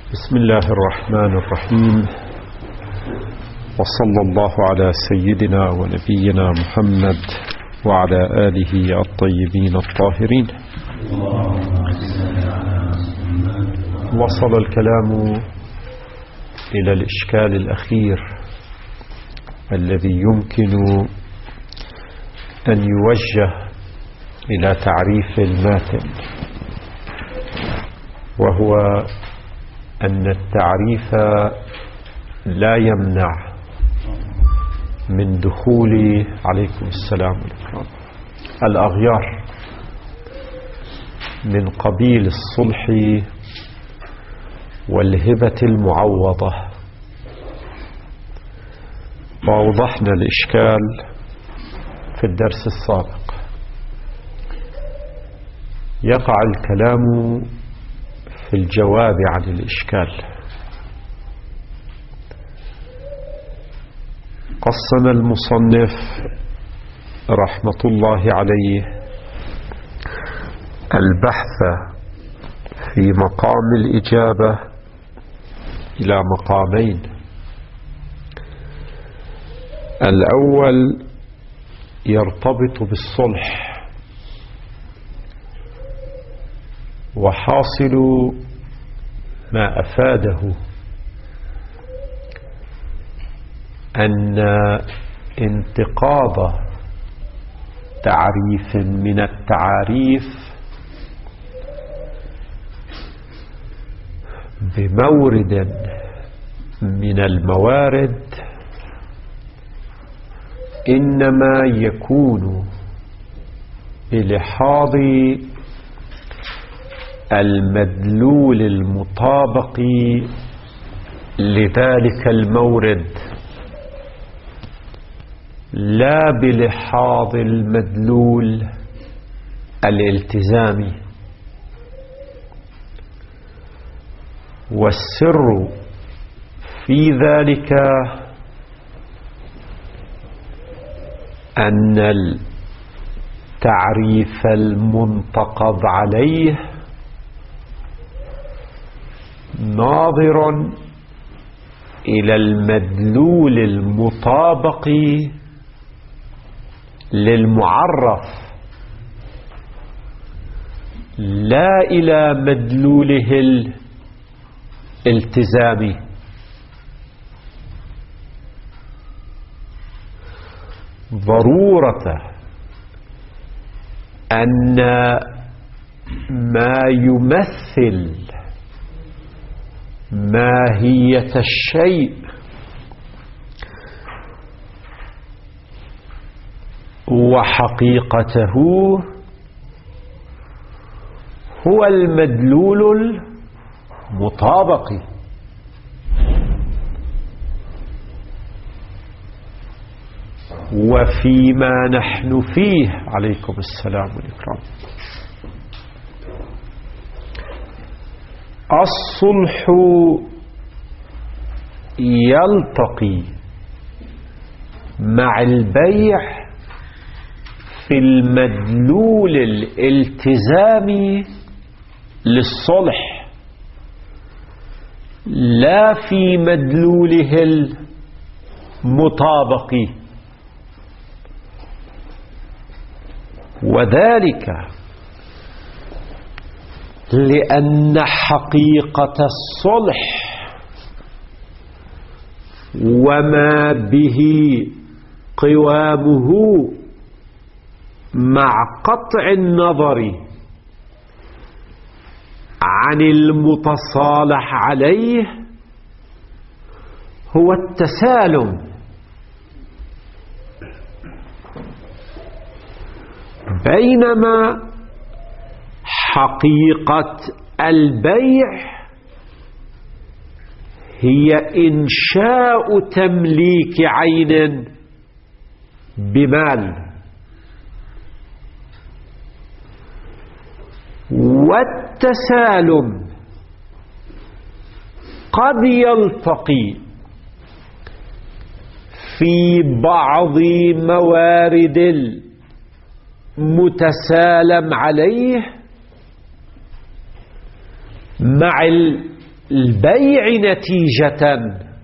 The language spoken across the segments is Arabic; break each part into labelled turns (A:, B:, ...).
A: بسم الله الرحمن الرحيم، وصلى الله على سيدنا ونبينا محمد وعلى آله الطيبين الطاهرين. وصل الكلام إلى الإشكال الأخير الذي يمكن أن يوجه إلى تعريف الماتن، وهو أن التعريف لا يمنع من دخول عليكم السلام والإكرام الأغيار من قبيل الصلح والهبة المعوضة. وأوضحنا الإشكال في الدرس السابق. يقع الكلام في الجواب عن الإشكال. قسم المصنف رحمة الله عليه البحث في مقام الإجابة إلى مقامين. الأول يرتبط بالصلح، وحاصل ما أفاده أن انتقاض تعريف من التعاريف بمورد من الموارد إنما يكون بلحاظ المدلول المطابق لذلك المورد، لا بلحاظ المدلول الالتزامي. والسر في ذلك أن التعريف المنتقض عليه ناظر إلى المدلول المطابق للمعرف، لا إلى مدلوله الالتزامي. ضرورة أن ما يمثل ماهية الشيء وحقيقته هو المدلول المطابق. وفيما نحن فيه عليكم السلام والإكرام الصلح يلتقي مع البيع في المدلول الالتزامي للصلح، لا في مدلوله المطابق. وذلك لأن حقيقة الصلح وما به قوامه مع قطع النظر عن المتصالح عليه هو التسالم، بينما حقيقة البيع هي إنشاء تمليك عين بمال. والتسالم قد يلتقي في بعض موارد المتسالم عليه مع البيع نتيجة،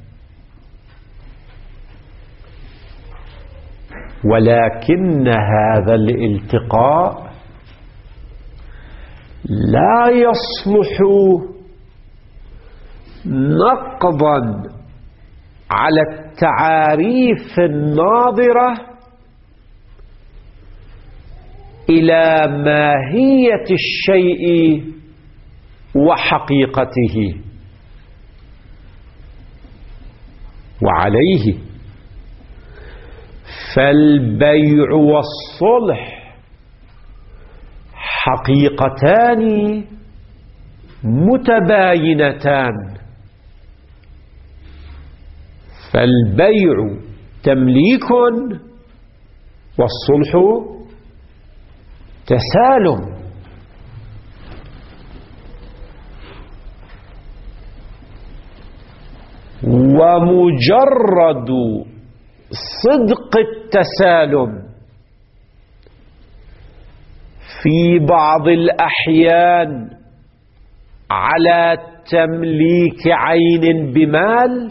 A: ولكن هذا الالتقاء لا يصلح نقضا على التعاريف الناظرة إلى ماهية الشيء وحقيقته. وعليه فالبيع والصلح حقيقتان متباينتان، فالبيع تمليك والصلح تسالم. ومجرد صدق التسالم في بعض الأحيان على تمليك عين بمال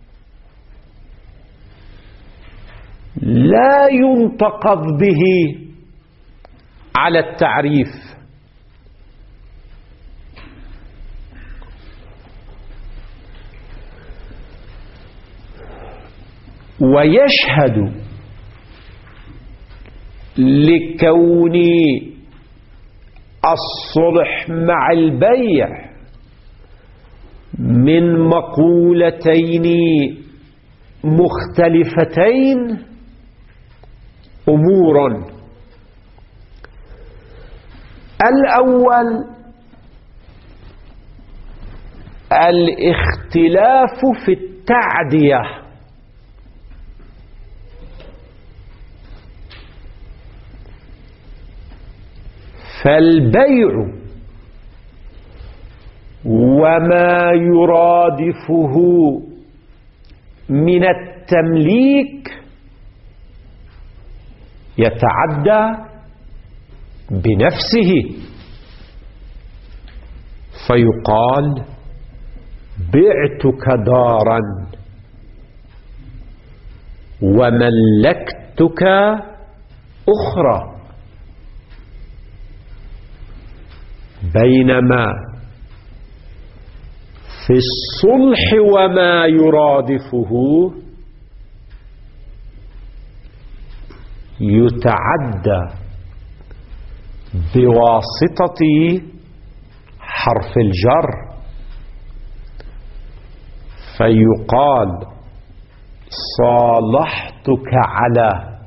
A: لا ينتقض به على التعريف. ويشهد لكون الصلح مع البيع من مقولتين مختلفتين أمور. الأول الاختلاف في التعدية، فالبيع وما يرادفه من التمليك يتعدى بنفسه، فيقال بعتك دارا وملكتك أخرى. بينما في الصلح وما يرادفه يتعدى بواسطة حرف الجر، فيقال صالحتك على،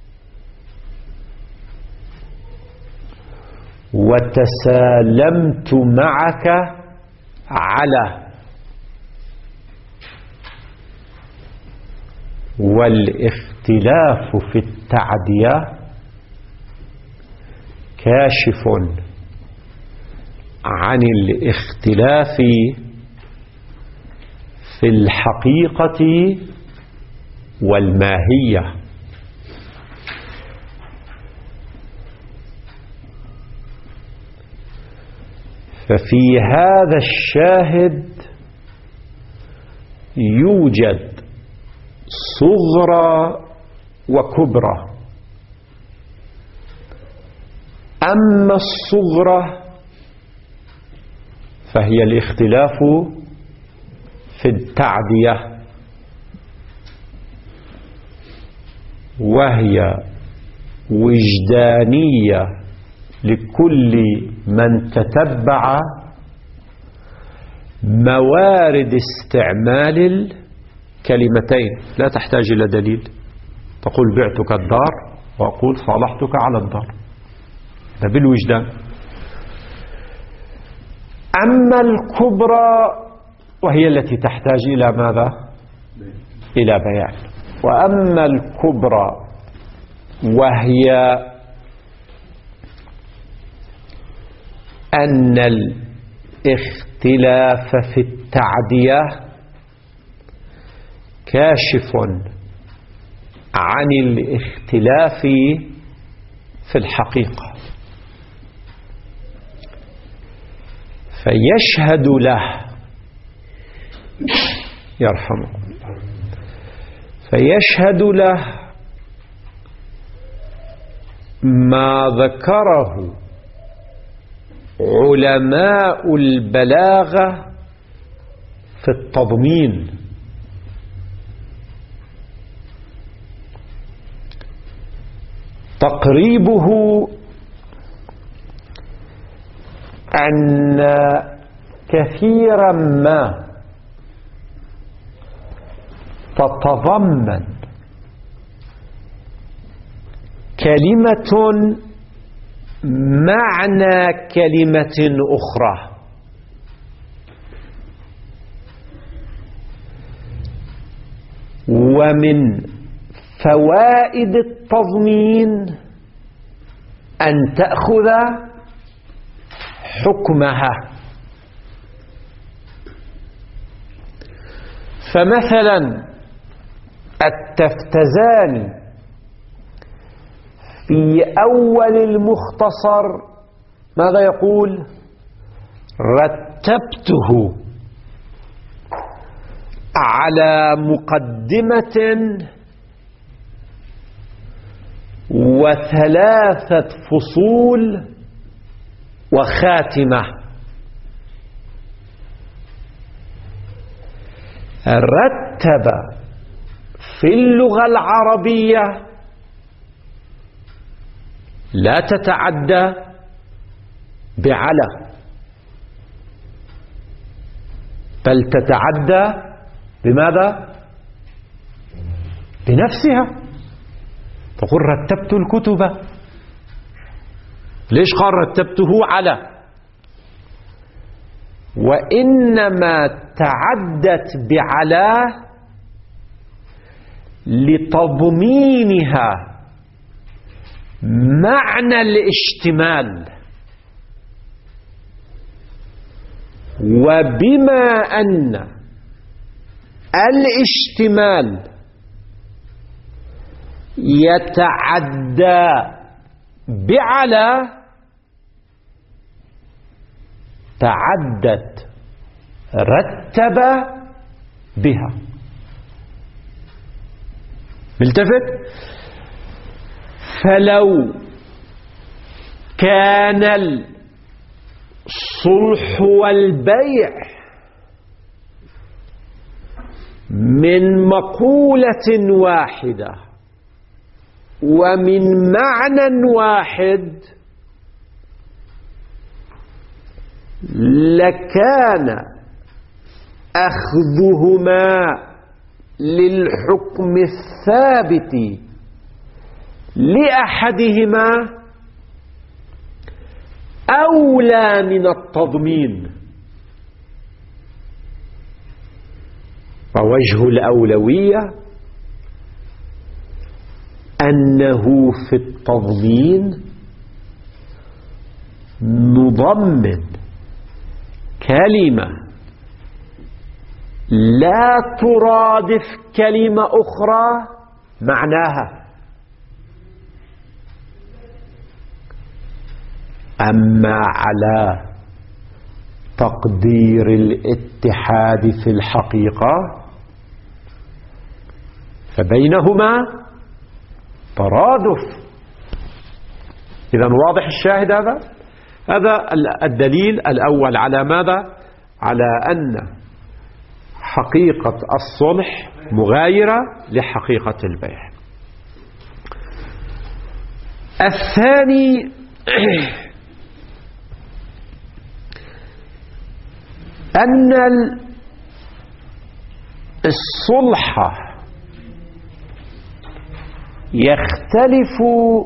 A: وتسالمت معك على. والاختلاف في التعدية كاشف عن الاختلاف في الحقيقة والماهية. ففي هذا الشاهد يوجد صغرى وكبرى. أما الصغرى فهي الاختلاف في التعدية، وهي وجدانية لكل من تتبع موارد استعمال الكلمتين، لا تحتاج إلى دليل. تقول بعتك الدار وأقول صالحتك على الدار، ده بالوجدان. أما الكبرى وهي التي تحتاج إلى ماذا؟ إلى بيان. وأما الكبرى وهي أن الاختلاف في التعدية كاشف عن الاختلاف في الحقيقة، فيشهد له يرحمكم الله. فيشهد له ما ذكره علماء البلاغة في التضمين. تقريبه أن كثيرا ما تتضمن كلمة معنى كلمة أخرى، ومن فوائد التضمين أن تأخذ حكمها. فمثلا التفتزاني في أول المختصر ماذا يقول؟ رتبته على مقدمة وثلاثة فصول وخاتمة. رتب في اللغة العربية لا تتعدى بعلى، بل تتعدى بماذا؟ بنفسها. تقول رتبت الكتب، ليش قال رتبته على؟ وإنما تعدت بعلى لتضمينها معنى الاشتمال، وبما أن الاشتمال يتعدى بعلى تعدت رتب بها. ملتفت؟ فلو كان الصلح والبيع من مقولة واحدة ومن معنى واحد لكان أخذهما للحكم الثابت لأحدهما أولى من التضمين. ووجه الأولوية أنه في التضمين نضمن كلمة لا ترادف كلمة أخرى معناها. أما على تقدير الاتحاد في الحقيقة فبينهما ترادف. إذن واضح الشاهد هذا الدليل الأول على ماذا؟ على أن حقيقة الصلح مغايرة لحقيقة البيع. الثاني أن الصلح يختلف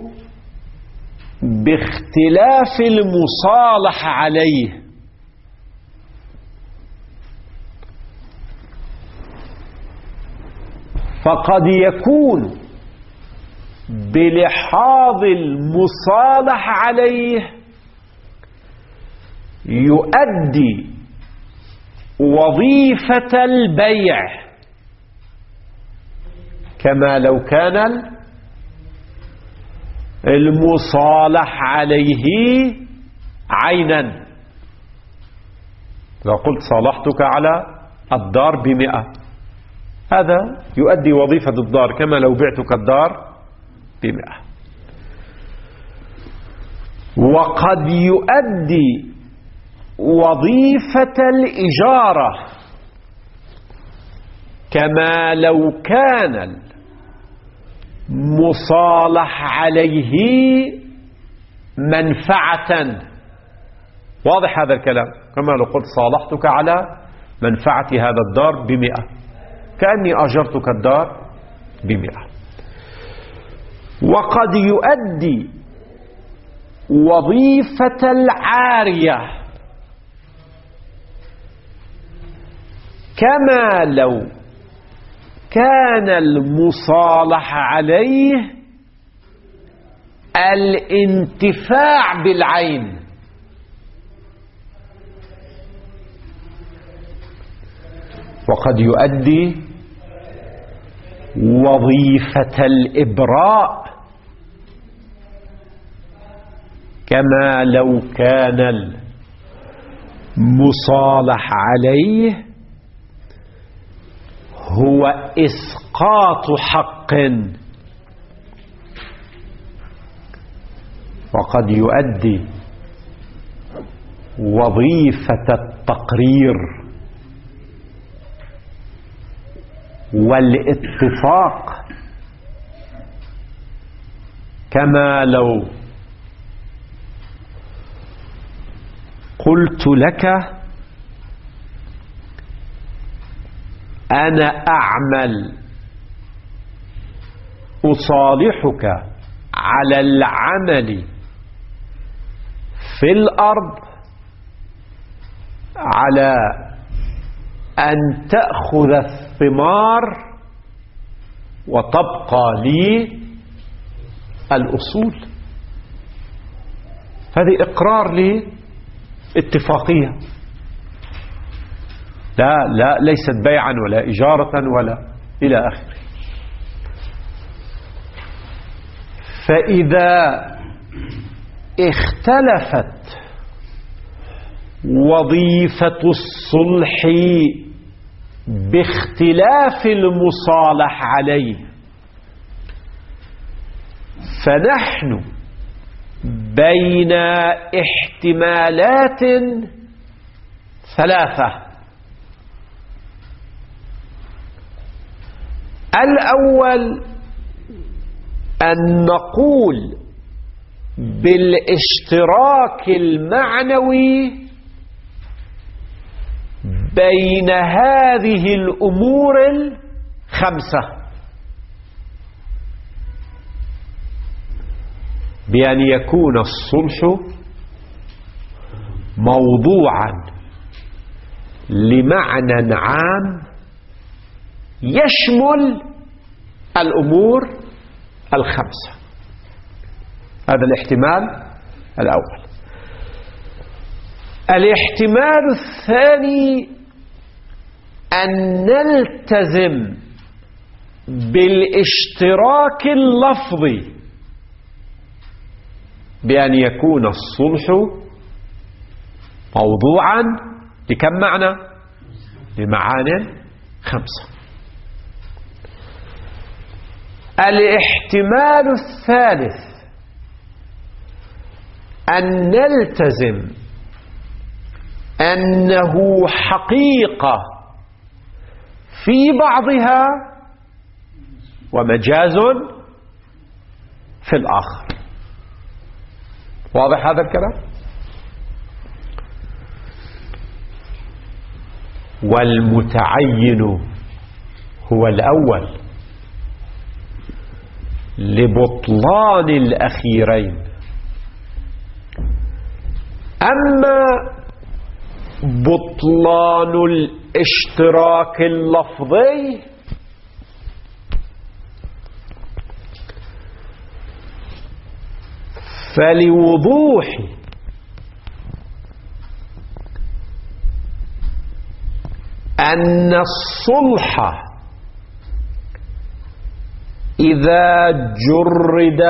A: باختلاف المصالح عليه. فقد يكون بلحاظ المصالح عليه يؤدي وظيفة البيع كما لو كان المصالح عليه عينا. إذا قلت صالحتك على الدار ب100. هذا يؤدي وظيفة الدار كما لو بعتك الدار ب100. وقد يؤدي وظيفة الإجارة كما لو كان المصالح عليه منفعة. واضح هذا الكلام؟ كما لو قلت صالحتك على منفعة هذا الدار ب100، كأني أجرتك الدار ب100. وقد يؤدي وظيفة العارية كما لو كان المصالح عليه الانتفاع بالعين. وقد يؤدي وظيفة الإبراء كما لو كان المصالح عليه هو إسقاط حق. وقد يؤدي وظيفة التقرير والاتفاق كما لو قلت لك أنا أعمل أصالحك على العمل في الأرض على أن تأخذ الثمار وتبقى لي الأصول. هذه إقرار لاتفاقية، لا ليست بيعا ولا إجارة ولا إلى آخره. فإذا اختلفت وظيفة الصلح باختلاف المصالح عليه فنحن بين احتمالات ثلاثة. الأول أن نقول بالاشتراك المعنوي بين هذه الأمور الخمسة، بأن يكون الصلح موضوعا لمعنى عام يشمل الأمور الخمسة. هذا الاحتمال الأول. الاحتمال الثاني أن نلتزم بالاشتراك اللفظي بأن يكون الصلح موضوعا لكم معنى؟ لمعان خمسة. الاحتمال الثالث أن نلتزم أنه حقيقة في بعضها ومجاز في الآخر. واضح هذا الكلام؟ والمتعين هو الأول لبطلان الأخيرين. أما بطلان الاشتراك اللفظي فلوضوح أن الصلح إذا جرد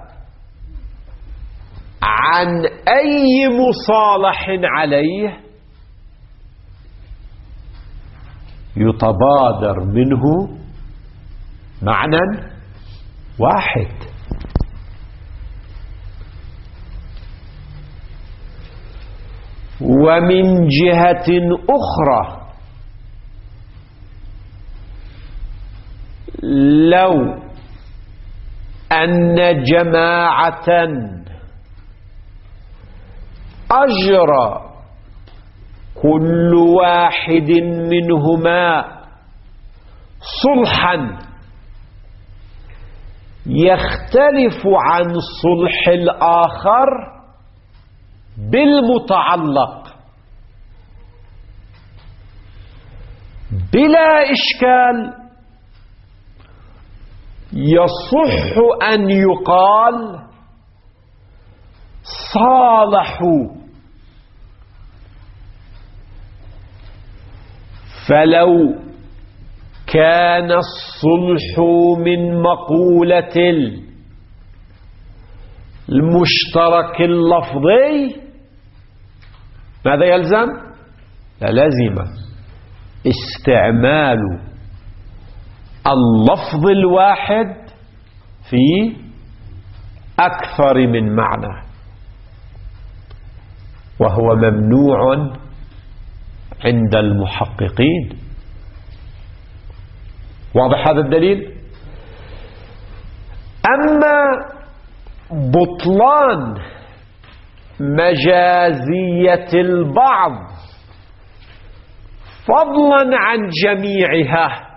A: عن أي مصالح عليه يتبادر منه معنى واحد. ومن جهة أخرى لو أن جماعة أجرى كل واحد منهما صلحا يختلف عن صلح الآخر بالمتعلق بلا إشكال، يصح أن يقال صالحوا. فلو كان الصلح من مقولة المشترك اللفظي ماذا يلزم؟ لازم استعمال اللفظ الواحد في أكثر من معنى، وهو ممنوع عند المحققين. واضح هذا الدليل؟ أما بطلان مجازية البعض فضلا عن جميعها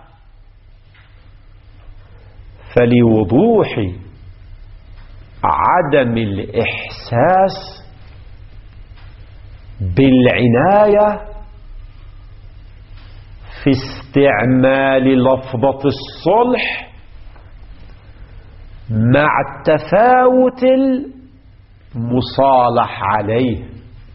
A: فلوضوح عدم الإحساس بالعناية في استعمال لفظة الصلح مع التفاوت المصالح عليه.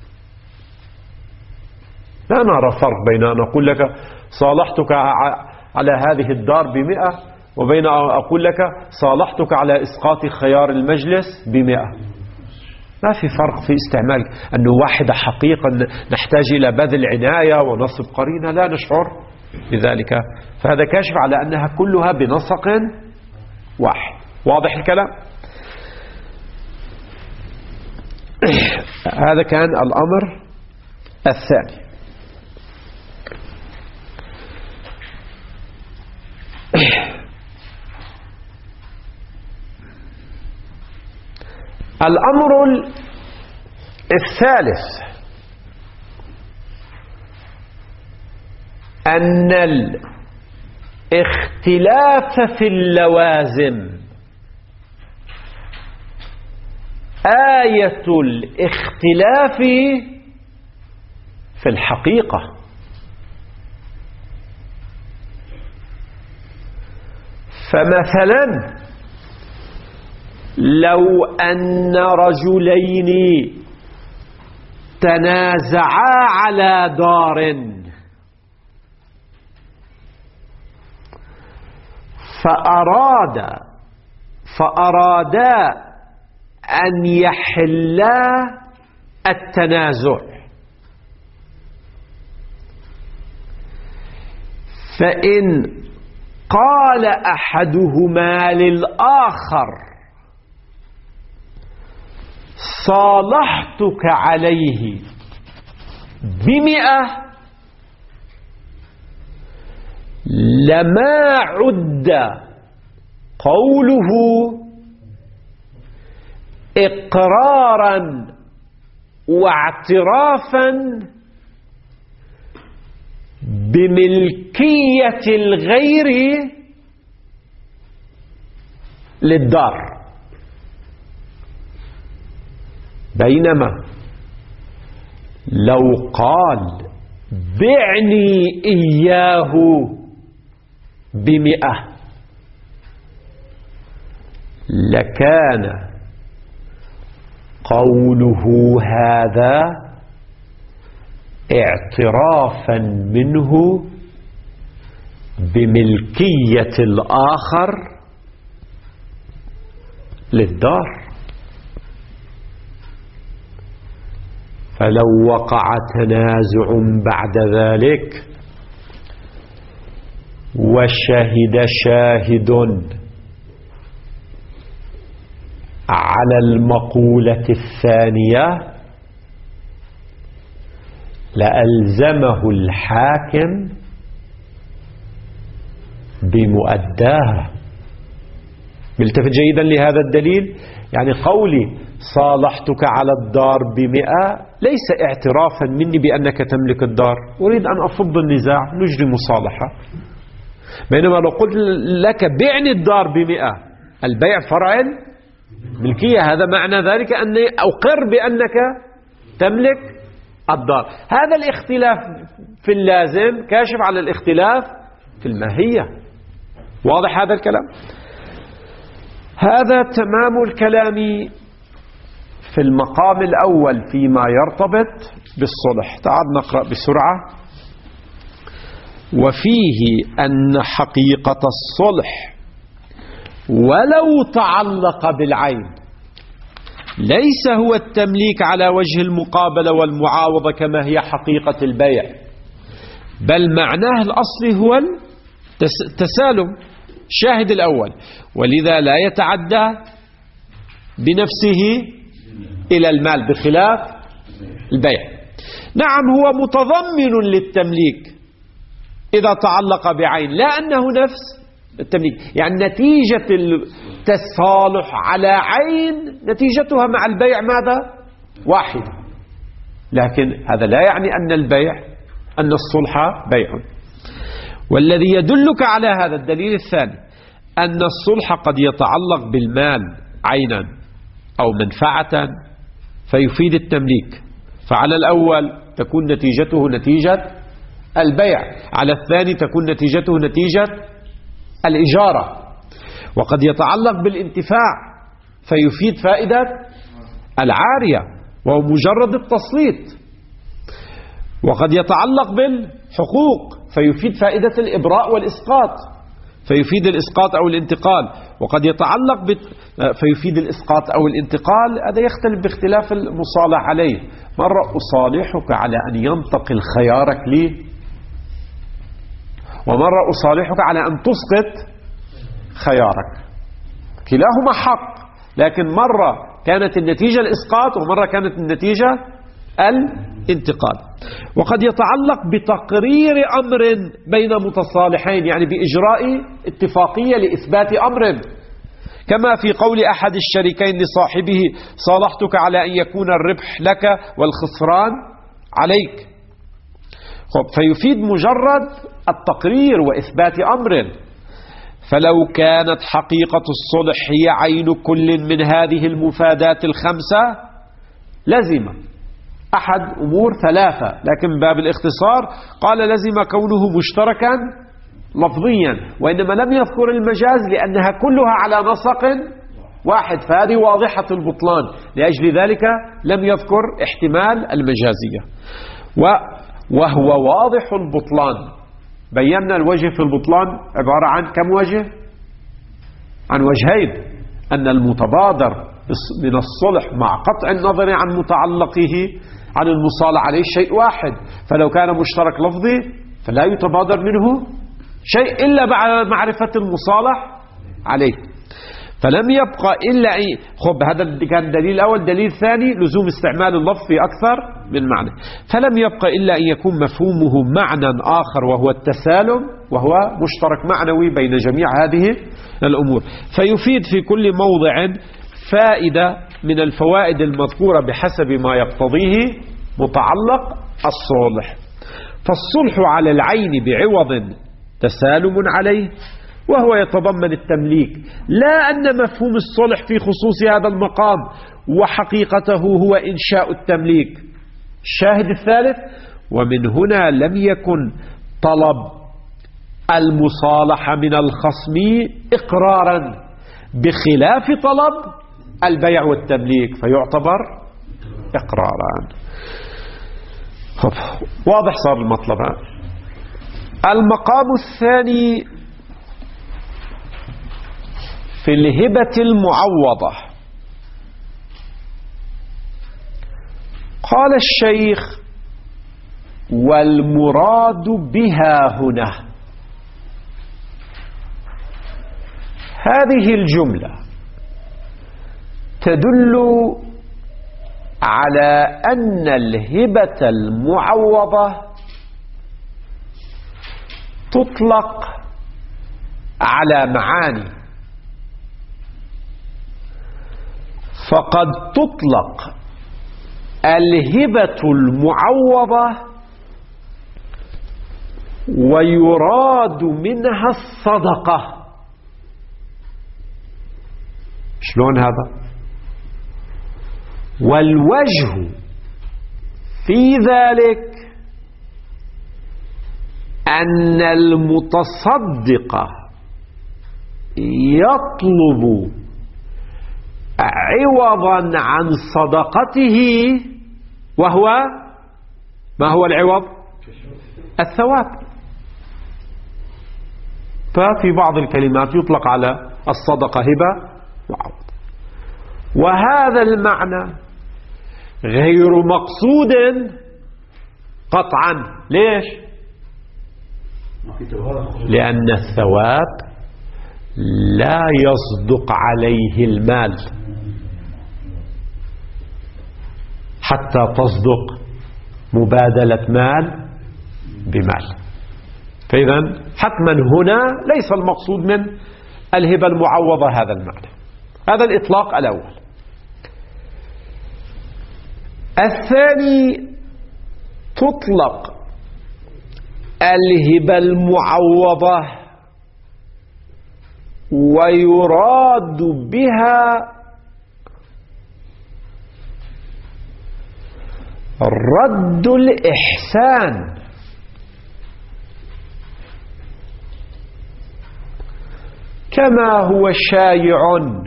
A: لا نرى فرق بين أن أقول لك صالحتك على هذه الدار ب100 وبين أن أقول لك صالحتك على إسقاط خيار المجلس ب100. ما في فرق في استعمال أنه واحدة حقيقة نحتاج إلى بذل عناية ونصب قرينة لا نشعر بذلك، فهذا كاشف على أنها كلها بنسق واحد. واضح الكلام؟ هذا كان الأمر الثاني. الأمر الثالث أن الاختلاف في اللوازم آية الاختلاف في الحقيقة. فمثلا لو أن رجلين تنازعا على دار فأرادا أن يحلا التنازع، فإن قال أحدهما للآخر صالحتك عليه ب100 لما عد قوله إقرارا واعترافا بملكية الغير للدار، بينما لو قال بعني إياه ب100 لكان قوله هذا اعترافا منه بملكية الآخر للدار. فلو وقع تنازع بعد ذلك وشهد شاهد على المقولة الثانية لألزمه الحاكم بمؤداها. ملتفت جيدا لهذا الدليل. يعني قولي صالحتك على الدار ب100 ليس اعترافا مني بأنك تملك الدار، أريد أن أفض النزاع نجري مصالحة. بينما لو قلت لك بعني الدار ب100 البيع فرع ملكية، هذا معنى ذلك أني أقر بأنك تملك الدار. هذا الاختلاف في اللازم كاشف على الاختلاف في الماهية. واضح هذا الكلام؟ هذا تمام الكلام في المقام الأول فيما يرتبط بالصلح. تعال نقرأ بسرعة. وفيه أن حقيقة الصلح ولو تعلق بالعين ليس هو التمليك على وجه المقابلة والمعاوضة كما هي حقيقة البيع، بل معناه الأصلي هو التسالم، شاهد الأول، ولذا لا يتعدى بنفسه إلى المال بخلاف البيع. نعم هو متضمن للتمليك إذا تعلق بعين، لا أنه نفس التمليك. يعني نتيجة التصالح على عين نتيجتها مع البيع ماذا؟ واحدة، لكن هذا لا يعني أن البيع أن الصلح بيع. والذي يدلك على هذا الدليل الثاني أن الصلح قد يتعلق بالمال عينا أو منفعة فيفيد التمليك، فعلى الأول تكون نتيجته نتيجة البيع، على الثاني تكون نتيجته نتيجة الإجارة. وقد يتعلق بالانتفاع فيفيد فائدة العارية وهو مجرد التسليط، وقد يتعلق بالحقوق فيفيد فائدة الإبراء والإسقاط فيفيد الإسقاط أو الانتقال، وقد يتعلق فيفيد الإسقاط أو الانتقال. هذا يختلف باختلاف المصالح عليه. مرة أصالحك على أن ينتقل خيارك لي، ومرة أصالحك على أن تسقط خيارك، كلاهما حق، لكن مرة كانت النتيجة الإسقاط ومرة كانت النتيجة الانتقال. وقد يتعلق بتقرير أمر بين متصالحين، يعني بإجراء اتفاقية لإثبات أمر، كما في قول أحد الشريكين لصاحبه صالحتك على أن يكون الربح لك والخسران عليك. فيفيد مجرد التقرير وإثبات أمر. فلو كانت حقيقة الصلح هي عين كل من هذه المفادات الخمسة لزم أحد أمور ثلاثة، لكن باب الاختصار قال لزم كونه مشتركا لفظيا، وإنما لم يذكر المجاز لأنها كلها على نسق واحد، فهذه واضحة البطلان، لأجل ذلك لم يذكر احتمال المجازية. وهو واضح البطلان. بينا الوجه في البطلان عبارة عن كم وجه؟ عن وجهين: أن المتبادر من الصلح مع قطع النظر عن متعلقه عن المصالح عليه شيء واحد، فلو كان مشترك لفظي فلا يتبادر منه شيء إلا بعد معرفة المصالح عليه. فلم يبقى إلا هذا كان الدليل الأول. دليل الثاني لزوم استعمال اللفظ في أكثر من معنى. فلم يبقى إلا أن يكون مفهومه معنى آخر وهو التسالم، وهو مشترك معنوي بين جميع هذه الأمور، فيفيد في كل موضع فائدة من الفوائد المذكورة بحسب ما يقتضيه متعلق الصلح. فالصلح على العين بعوض تسالم عليه، وهو يتضمن التمليك، لا أن مفهوم الصلح في خصوص هذا المقام وحقيقته هو إنشاء التمليك. الشاهد الثالث: ومن هنا لم يكن طلب المصالحة من الخصم إقرارا بخلاف طلب البيع والتمليك، فيعتبر إقرارا. واضح صار المطلب. المقام الثاني في الهبة المعوضة. قال الشيخ: والمراد بها هنا هذه الجملة تدل على أن الهبة المعوضة تطلق على معاني، فقد تطلق الهبة المعوضة ويراد منها الصدقة. شلون هذا؟ والوجه في ذلك أن المتصدق يطلب عوضا عن صدقته، وهو ما هو العوض؟ الثواب. ففي بعض الكلمات يطلق على الصدقة هبة وعوض، وهذا المعنى غير مقصود قطعا. ليش؟ لأن الثواب لا يصدق عليه المال حتى تصدق مبادلة مال بمال. فإذا حتما هنا ليس المقصود من الهبة المعوضة هذا المعنى. هذا الإطلاق الأول. الثاني، تطلق الهبة المعوضة ويراد بها رد الإحسان، كما هو شائع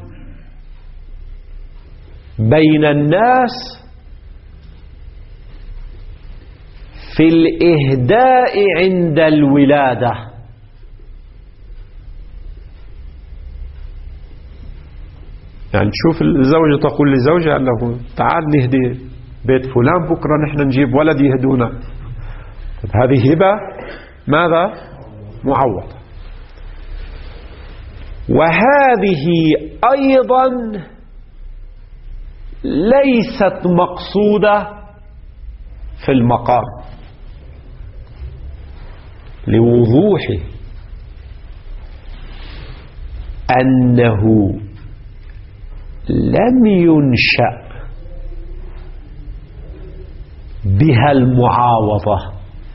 A: بين الناس في الإهداء عند الولادة. يعني تشوف الزوجة تقول لزوجها له تعال نهدي بيت فلان بكرة نحن نجيب ولد يهدونا. هذه هبة ماذا؟ معوضة. وهذه أيضا ليست مقصودة في المقام، لوضوح أنه لم ينشأ بها المعاوضة،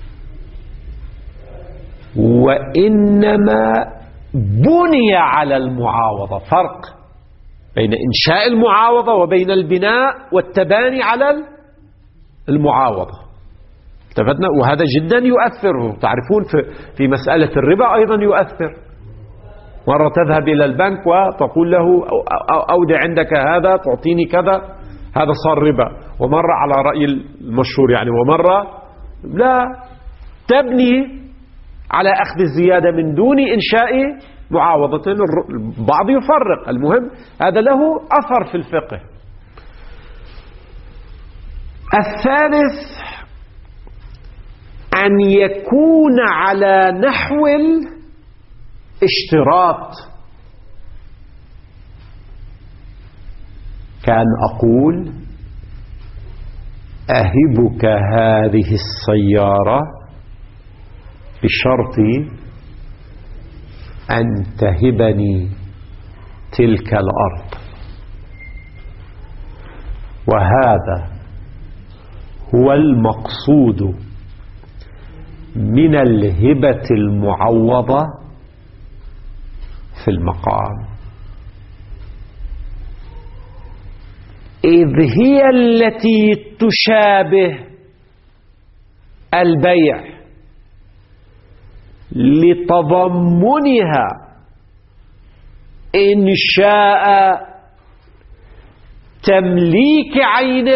A: وإنما بني على المعاوضة. فرق بين إنشاء المعاوضة وبين البناء والتباني على المعاوضة. اتفقنا؟ وهذا جدا يؤثر. تعرفون في مسألة الربا أيضا يؤثر. مرة تذهب إلى البنك وتقول له أودع عندك هذا تعطيني كذا، هذا صار ربا. ومرة على رأي المشهور يعني، ومرة لا، تبني على أخذ الزيادة من دون إنشاء معاوضة. البعض يفرق. المهم هذا له أثر في الفقه. الثالث، أن يكون على نحو الاشتراط، كان أقول أهبك هذه السيارة بشرط أن تهبني تلك الأرض. وهذا هو المقصود من الهبة المعوضة في المقام، إذ هي التي تشابه البيع لتضمنها إنشاء تمليك عين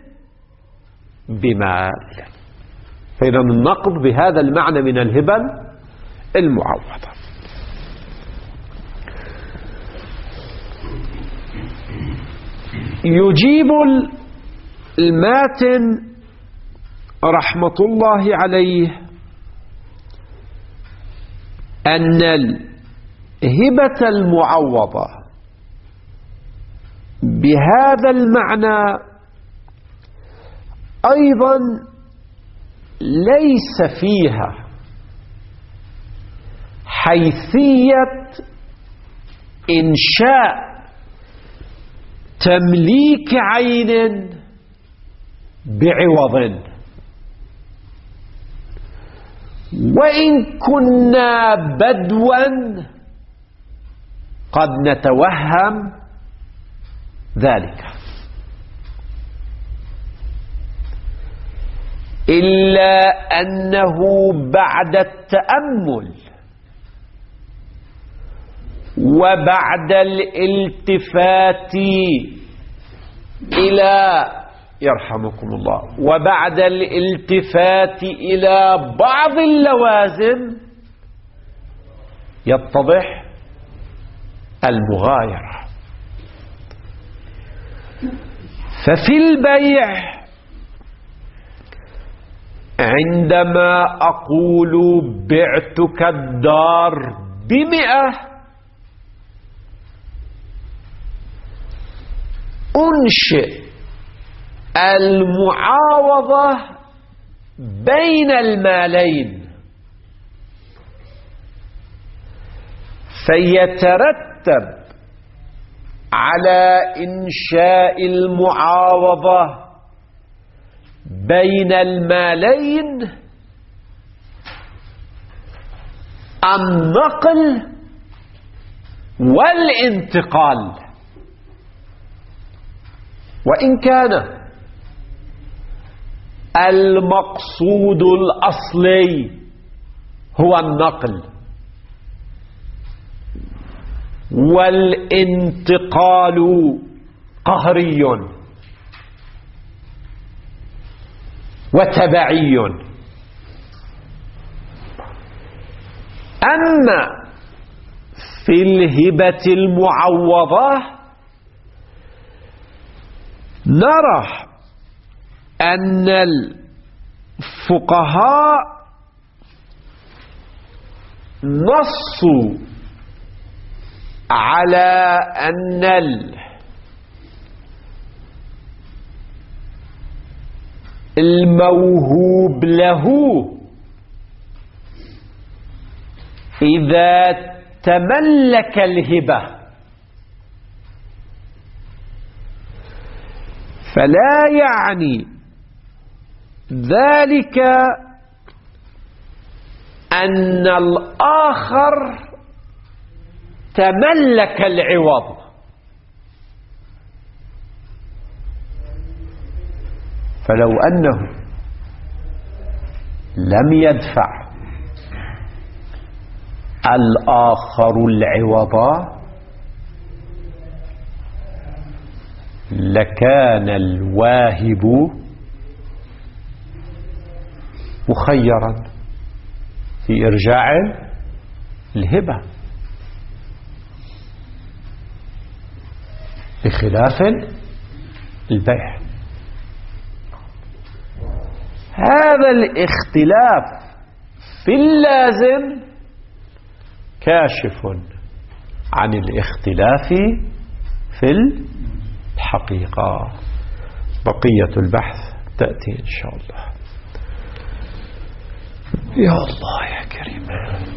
A: بمال. فإذا النقض بهذا المعنى من الهبة المعوضة. يجيب الماتن رحمة الله عليه أن هبة المعوضة بهذا المعنى أيضا ليس فيها حيثية إنشاء تمليك عين بعوض، وإن كنا بدوا قد نتوهم ذلك، إلا أنه بعد التأمل وبعد الالتفات إلى يرحمكم الله وبعد الالتفات إلى بعض اللوازم يتضح المغايرة. ففي البيع عندما أقول بعتك الدار ب100 أنشئ المعاوضة بين المالين، فيترتب على إنشاء المعاوضة بين المالين النقل والانتقال، وإن كان المقصود الأصلي هو النقل والانتقال قهري وتبعي. أما في الهبة المعوضة نرى أن الفقهاء نصوا على أن الموهوب له إذا تملك الهبة فلا يعني ذلك أن الآخر تملك العوض، فلو أنه لم يدفع الآخر العوض لكان الواهب مخيرا في إرجاع الهبة، بخلاف البيع. هذا الاختلاف في اللازم كاشف عن الاختلاف في الحقيقة. بقية البحث تأتي إن شاء الله. يا الله يا كريم.